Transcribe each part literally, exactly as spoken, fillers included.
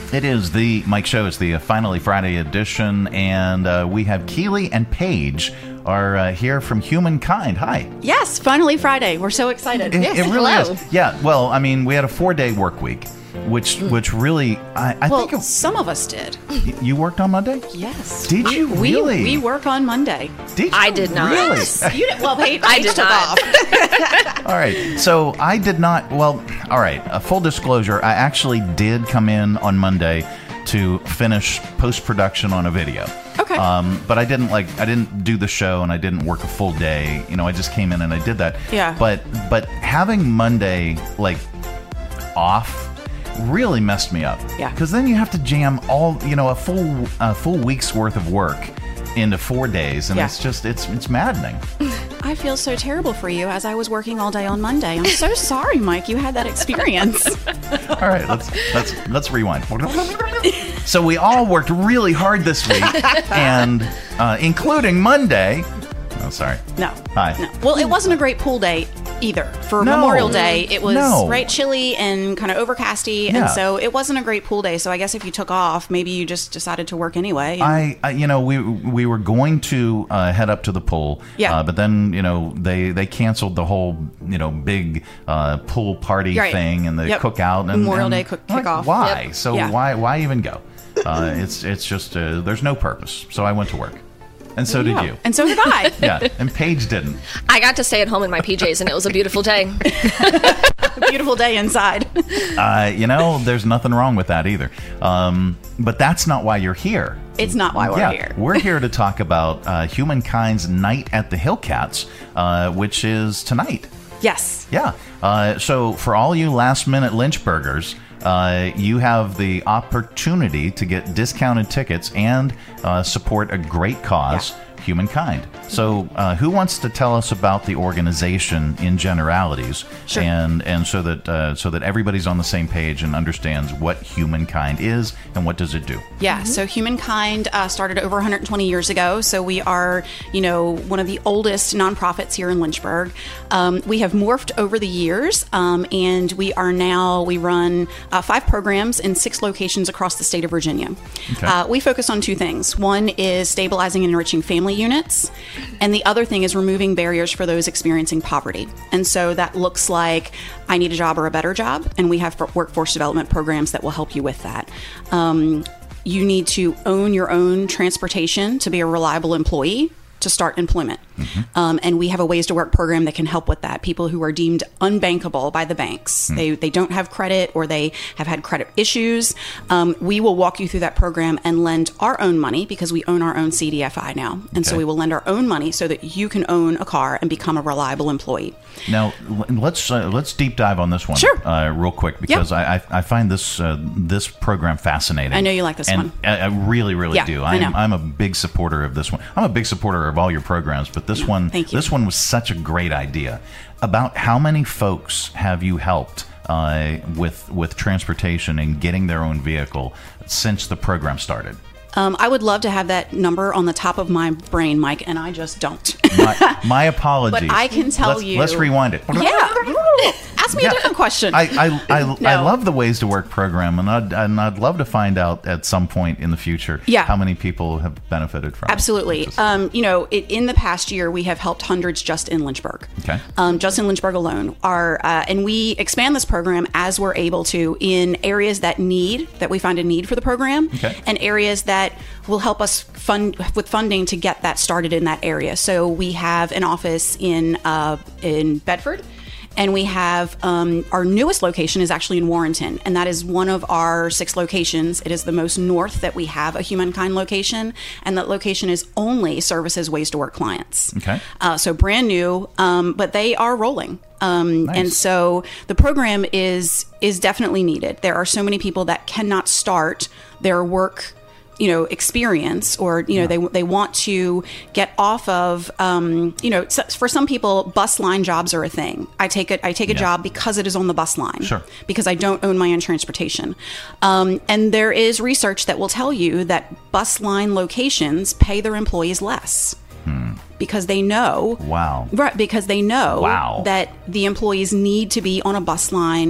It is the Mike Show. It's the uh, Finally Friday edition, and uh, we have Keely and Paige are uh, here from Humankind. Hi. Yes, Finally Friday. We're so excited. It, yes, it really hello. is. Yeah. Well, I mean, we had a four-day work week, which Mm. which really, I, I well, think it, some of us did. you worked on Monday. Yes. Did we, you really? We, we work on Monday. Did you I did not. Really? Yes. You did, well, Paige, I Paige did took not. off. All right. So I did not. Well, all right. A full disclosure: I actually did come in on Monday to finish post-production on a video. Okay. Um, but I didn't like I didn't do the show and I didn't work a full day. You know, I just came in and I did that. Yeah. But but having Monday like off really messed me up. Yeah. Because then you have to jam all you know a full a full week's worth of work into four days, and Yeah. it's just it's it's maddening. I feel so terrible for you as I was working all day on Monday. I'm so sorry, Mike. You had that experience. All right, let's let's let's rewind. So we all worked really hard this week, and uh, including Monday. Oh, sorry. No. Hi. No. Well, it wasn't a great pool day either. For No. Memorial Day, it was No. right chilly and kind of overcasty, Yeah. and so it wasn't a great pool day. So I guess if you took off, maybe you just decided to work anyway. and- I, I, you know, we we were going to uh, head up to the pool, Yeah. uh, but then you know they they canceled the whole you know big uh, pool party Right. thing and the Yep. cookout and Memorial and, Day cook- like, kickoff. Why? Yep. So Yeah. why why even go? Uh, it's it's just uh, there's no purpose. So I went to work, and so did Yeah. you. And so did I. Yeah, and Paige didn't. I got to stay at home in my P Js, and it was a beautiful day. A beautiful day inside. Uh, you know, there's nothing wrong with that either. Um, but that's not why you're here. It's not why we're yeah, here. We're here to talk about uh, Humankind's Night at the Hillcats, uh, which is tonight. Yes. Yeah. Uh, so for all you last-minute Lynchburgers, uh, you have the opportunity to get discounted tickets and uh, support a great cause, Humankind. So uh, who wants to tell us about the organization in generalities, Sure. and and so that uh, so that everybody's on the same page and understands what Humankind is and what does it do? Yeah, so Humankind uh, started over one hundred twenty years ago. So we are, you know, one of the oldest nonprofits here in Lynchburg. Um, we have morphed over the years, um, and we are now, we run uh, five programs in six locations across the state of Virginia. Okay. Uh, we focus on two things. One is stabilizing and enriching family units, and the other thing is removing barriers for those experiencing poverty. And so that looks like I need a job or a better job, and we have workforce development programs that will help you with that. Um, you need to own your own transportation to be a reliable employee to start employment. Mm-hmm. Um, and we have a Ways to Work program that can help with that. People who are deemed unbankable by the banks, mm. they they don't have credit or they have had credit issues. Um, we will walk you through that program and lend our own money because we own our own C D F I now. And Okay. so we will lend our own money so that you can own a car and become a reliable employee. Now l- let's uh, let's deep dive on this one, Sure. uh, real quick, because I, I I find this uh, this program fascinating. I know you like this and one. I, I really really Yeah, do. I I'm know. I'm a big supporter of this one. I'm a big supporter of all your programs, but this one thank you. this one was such a great idea. About how many folks have you helped uh, with with transportation and getting their own vehicle since the program started? Um, I would love to have that number on the top of my brain, Mike, and I just don't. My, my apologies. But I can tell let's, you. Let's rewind it. Yeah. Ask me Yeah. a different question. I I, I, I No. love the Ways to Work program, and I'd, and I'd love to find out at some point in the future Yeah. how many people have benefited from Absolutely. it. Just- Um, you know, it, in the past year, we have helped hundreds just in Lynchburg. Okay. Um, just in Lynchburg alone. Our, uh, and we expand this program as we're able to in areas that need, that we find a need for the program, Okay. and areas that will help us fund with funding to get that started in that area. So we have an office in uh, in Bedford. And we have um, our newest location is actually in Warrenton, and that is one of our six locations. It is the most north that we have a Humankind location, and that location is only services Ways to Work clients. Okay. Uh, so brand new, um, but they are rolling. Um, Nice. And so the program is is definitely needed. There are so many people that cannot start their work, you know, experience, or, you know, they they want to get off of, um, you know, so for some people, bus line jobs are a thing. I take it, I take a Yeah. job because it is on the bus line. Sure. Because I don't own my own transportation. Um, and there is research that will tell you that bus line locations pay their employees less. Because they know, Wow. right? Because they know Wow. that the employees need to be on a bus line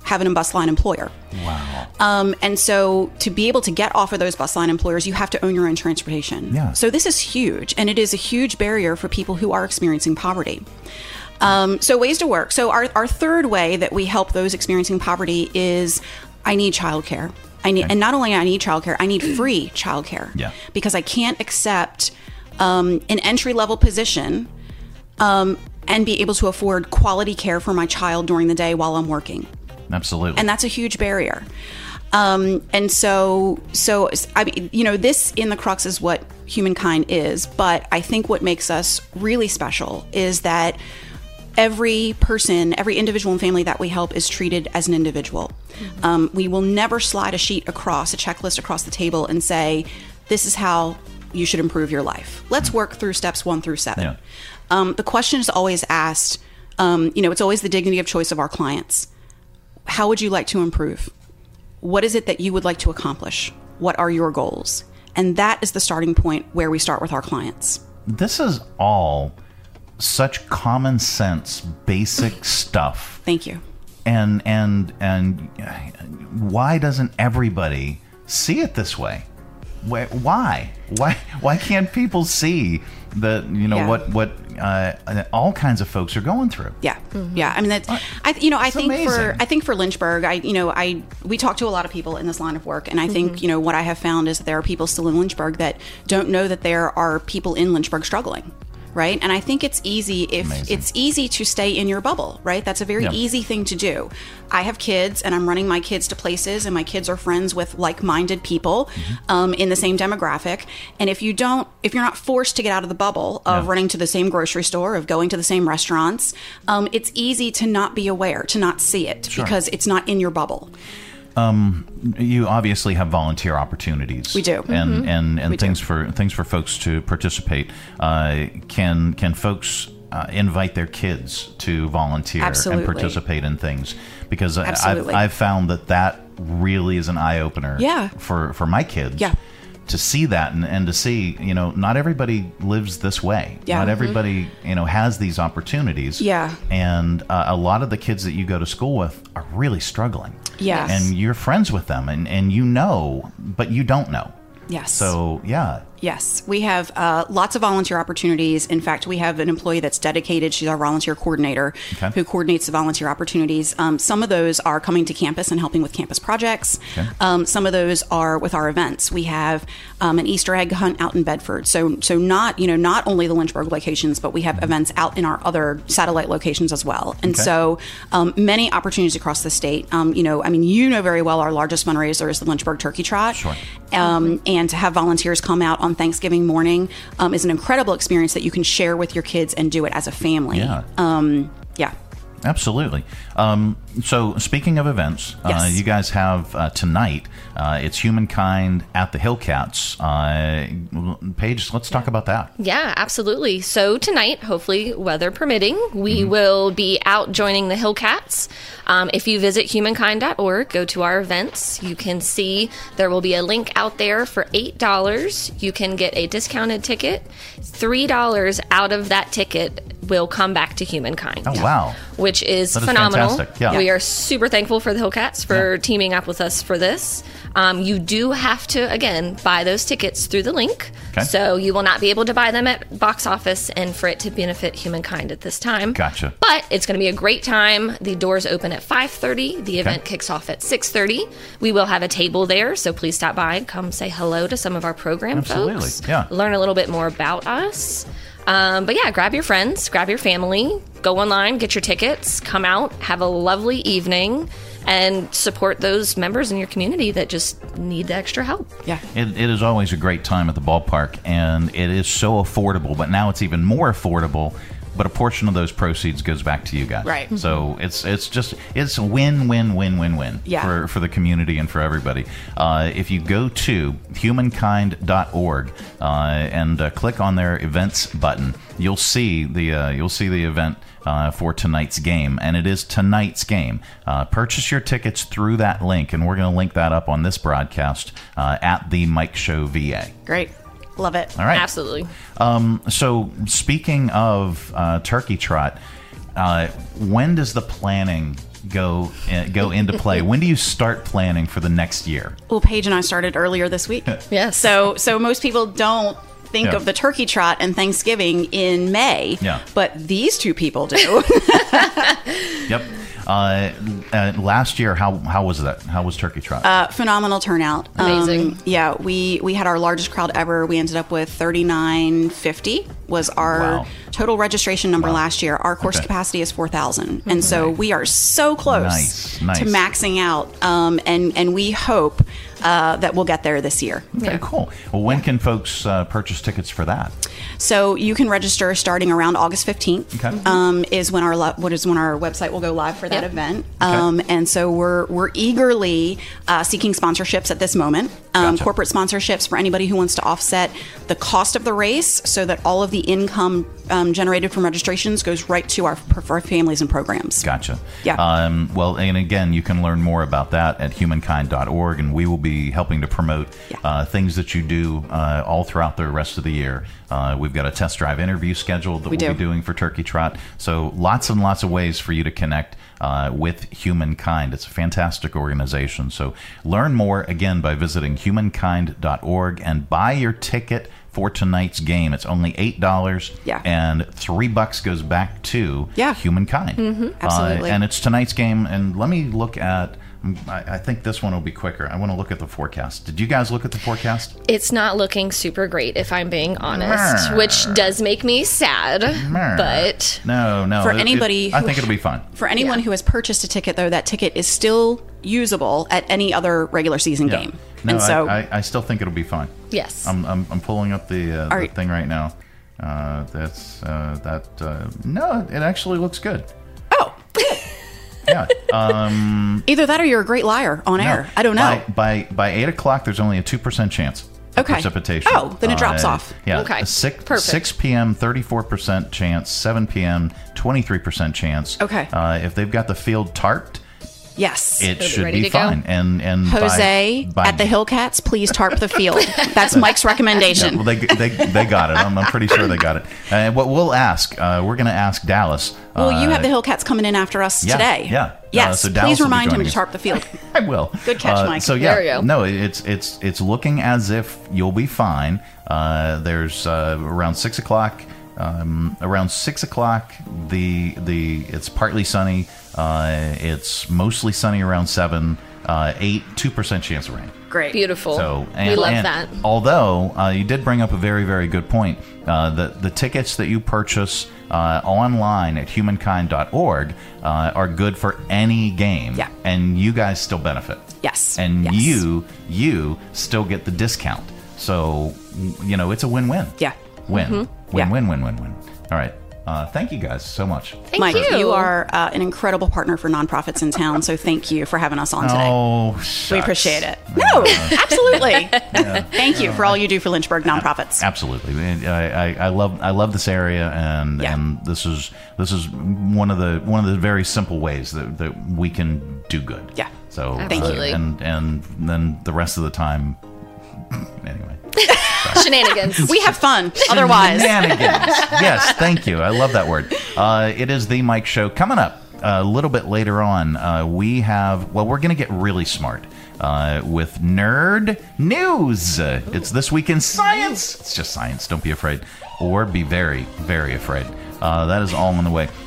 have an bus line employer. Wow. Um, and so to be able to get off of those bus line employers, you have to own your own transportation. Yeah. So this is huge, and it is a huge barrier for people who are experiencing poverty. Um, so ways to work. So our, our third way that we help those experiencing poverty is I need childcare. I need, Okay. and not only I need childcare, I need free childcare. Yeah. Because I can't accept um, an entry level position um, and be able to afford quality care for my child during the day while I'm working. Absolutely. And that's a huge barrier. Um, and so, so I mean, you know, this in the crux is what humankind is. But I think what makes us really special is that every person, every individual and family that we help is treated as an individual. Mm-hmm. Um, we will never slide a sheet across, a checklist across the table and say, this is how you should improve your life. Let's work through steps one through seven. Yeah. Um, the question is always asked, um, you know, it's always the dignity of choice of our clients. How would you like to improve? What is it that you would like to accomplish? What are your goals? And that is the starting point where we start with our clients. This is all such common sense, basic stuff. Thank you. And and and why doesn't everybody see it this way? Why why why, why can't people see that, you know, Yeah. what what uh, all kinds of folks are going through? Yeah, yeah. I mean, that's I. You know, I It's think amazing. for I think for Lynchburg, I you know I we talk to a lot of people in this line of work, and I think you know what I have found is that there are people still in Lynchburg that don't know that there are people in Lynchburg struggling. Right. And I think it's easy if Amazing. it's easy to stay in your bubble. Right. That's a very Yeah. easy thing to do. I have kids and I'm running my kids to places and my kids are friends with like minded people Mm-hmm. um, in the same demographic. And if you don't if you're not forced to get out of the bubble of Yeah. running to the same grocery store, of going to the same restaurants, um, it's easy to not be aware, to not see it Sure. because it's not in your bubble. You obviously have volunteer opportunities. We do. and and, and We do. things for things for folks to participate. Uh, can can folks uh, invite their kids to volunteer Absolutely. and participate in things? Because I- I've Absolutely. I've found that that really is an eye opener. Yeah. For for my kids. Yeah. To see that and, and to see, you know, not everybody lives this way. Yeah. Not everybody, you know, has these opportunities. Yeah. And uh, a lot of the kids that you go to school with are really struggling. Yes. And you're friends with them and, and you know, but you don't know. Yes. So, yeah. Yes, we have uh, lots of volunteer opportunities. In fact, we have an employee that's dedicated. She's our volunteer coordinator Okay. who coordinates the volunteer opportunities. Um, some of those are coming to campus and helping with campus projects. Okay. Um, some of those are with our events. We have um, an Easter egg hunt out in Bedford. So, so not you know not only the Lynchburg locations, but we have events out in our other satellite locations as well. And Okay. so, um, many opportunities across the state. Um, you know, I mean, you know very well our largest fundraiser is the Lynchburg Turkey Trot. Sure. Um, and to have volunteers come out on Thanksgiving morning um, is an incredible experience that you can share with your kids and do it as a family. Yeah. Um, yeah. Absolutely. Um, so, speaking of events, uh, Yes. you guys have uh, tonight. Uh, it's Humankind at the Hillcats. Uh, Paige, let's talk about that. Yeah, absolutely. So tonight, hopefully weather permitting, we will be out joining the Hillcats. Um, if you visit humankind dot org, go to our events, you can see there will be a link out there for eight dollars. You can get a discounted ticket. three dollars out of that ticket will come back to Humankind. Oh, wow. Which is That is phenomenal. fantastic. Yeah. We are super thankful for the Hillcats for Yeah. teaming up with us for this. Um, you do have to, again, buy those tickets through the link. Okay. So you will not be able to buy them at box office and for it to benefit Humankind at this time. Gotcha. But it's going to be a great time. The doors open at five thirty. The event kicks off at six thirty. We will have a table there, so please stop by and come say hello to some of our program Absolutely. folks. Yeah. Learn a little bit more about us. Um, but yeah, grab your friends, grab your family, go online, get your tickets, come out, have a lovely evening, and support those members in your community that just need the extra help. Yeah. It, it is always a great time at the ballpark, and it is so affordable, but now it's even more affordable. But a portion of those proceeds goes back to you guys. Right. So it's it's just it's win win win win win Yeah. for for the community and for everybody. Uh, if you go to humankind dot org uh, and uh, click on their events button, you'll see the uh, you'll see the event uh, for tonight's game, and it is tonight's game. Uh, purchase your tickets through that link, and we're going to link that up on this broadcast uh, at the Mike Show V A. Great. Love it. All right. Absolutely. Um, so speaking of uh, Turkey Trot, uh, when does the planning go uh, go into play? When do you start planning for the next year? Well, Paige and I started earlier this week. Yes. So so most people don't think Yeah. of the turkey trot and Thanksgiving in May. Yeah. But these two people do. Yep. Uh, uh, last year, how how was that? How was Turkey Trot? Uh, phenomenal turnout. Amazing. Um, yeah, we we had our largest crowd ever. We ended up with thirty-nine fifty was our Wow. total registration number Wow. last year. Our course Okay. capacity is four thousand, and so we are so close Nice, nice. to maxing out. Um, and and we hope uh, that we'll get there this year. Okay, yeah. cool. Well, when can folks uh, purchase tickets for that? So you can register starting around August fifteenth. Okay. Um, is when our li- what is when our website will go live for that Yep. event. Um, and so we're we're eagerly uh, seeking sponsorships at this moment. Um, Gotcha. Corporate sponsorships for anybody who wants to offset the cost of the race, so that all of the income um, generated from registrations goes right to our, for our families and programs. Gotcha. Yeah. Um, well, and again, you can learn more about that at humankind dot org, and we will be helping to promote Yeah. uh, things that you do uh, all throughout the rest of the year. Uh, we've got a test drive interview scheduled that We we'll do. be doing for Turkey Trot. So lots and lots of ways for you to connect uh, with Humankind. It's a fantastic organization. So learn more, again, by visiting humankind dot org and buy your ticket for tonight's game. It's only eight dollars, Yeah. and three bucks goes back to Yeah. Humankind. Mm-hmm. Absolutely. Uh, and it's tonight's game. And let me look at, I, I think this one will be quicker. I want to look at the forecast. Did you guys look at the forecast? It's not looking super great, if I'm being honest, Mer. which does make me sad. Mer. But No, no. For it- it- anybody I who- think it'll be fun. For anyone Yeah. who has purchased a ticket, though, that ticket is still usable at any other regular season Yeah. game. No, and so I, I, I still think it'll be fun. yes. I'm, I'm, I'm pulling up the, uh, the right. thing right now. Uh, that's uh, that. Uh, no, it actually looks good. oh, Yeah. Um, either that or you're a great liar on air. I don't know. By, by by eight o'clock, there's only a two percent chance of Okay. precipitation. Oh, then it drops off. Yeah. Okay. Six Perfect. six p.m. thirty-four percent chance. Seven p.m. twenty-three percent chance. Okay. Uh, if they've got the field tarped, Yes. it be should ready be to go. fine. And and Jose by, by, at the Hillcats, please tarp the field. That's Mike's recommendation. Well, they, they, they got it. I'm, I'm pretty sure they got it. And what we'll ask, uh, we're going to ask Dallas. Well, you uh, have the Hillcats coming in after us yeah, today. yeah. Yes. Uh, so Dallas please will be remind him joining to us. tarp the field. I will. Good catch, Uh, Mike. So yeah, There you go. no, it's it's it's looking as if you'll be fine. Uh, there's uh, around six o'clock. Um, around six o'clock, the the it's partly sunny. Uh, it's mostly sunny around seven. Uh, eight, two percent chance of rain. Great. Beautiful. So and, we love and that. Although uh, you did bring up a very very good point, uh, the the tickets that you purchase uh, online at humankind dot org uh, are good for any game, Yeah. and you guys still benefit. Yes. and Yes. you you still get the discount. So you know it's a win win. Yeah. Win win Yeah. win win win win. All right. Uh, thank you guys so much. Thank Mike, you. are uh, an incredible partner for nonprofits in town, so thank you for having us on today. Oh, We shucks. appreciate it. No, absolutely. Thank you for all you do for Lynchburg nonprofits. Absolutely, I, I, I love I love this area, and Yeah. and this is this is one of the one of the very simple ways that, that we can do good. Yeah. So uh, Absolutely. and and then the rest of the time, anyway. Shenanigans. We have fun. Otherwise, Shenanigans. Yes, thank you. I love that word. Uh, it is the Mike Show. Coming up a little bit later on, uh, we have, well, we're going to get really smart uh, with Nerd News. Uh, it's This Week in Science. It's just science. Don't be afraid. Or be very, very afraid. Uh, that is all on the way.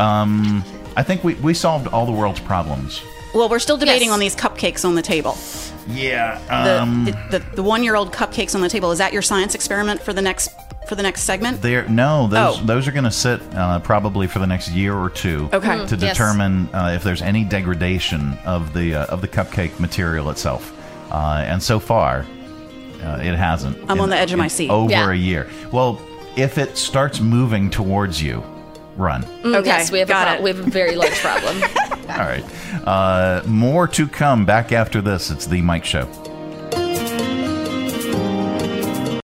Um, I think we, we solved all the world's problems. well, we're still debating Yes. on these cupcakes on the table. Yeah. The Um, the, the, the one-year-old cupcakes on the table. Is that your science experiment for the next for the next segment? There, no, those Oh. those are going to sit uh, probably for the next year or two Okay. to Mhm, yes. determine uh, if there's any degradation of the uh, of the cupcake material itself. Uh, and so far, uh, it hasn't. I'm in- on the edge of my in seat. Over Yeah. a year. Well, if it starts moving towards you, run. Okay, Yes, we have, a got pro- it. we have a very large problem. All right. Uh, more to come back after this. It's the Mike Show.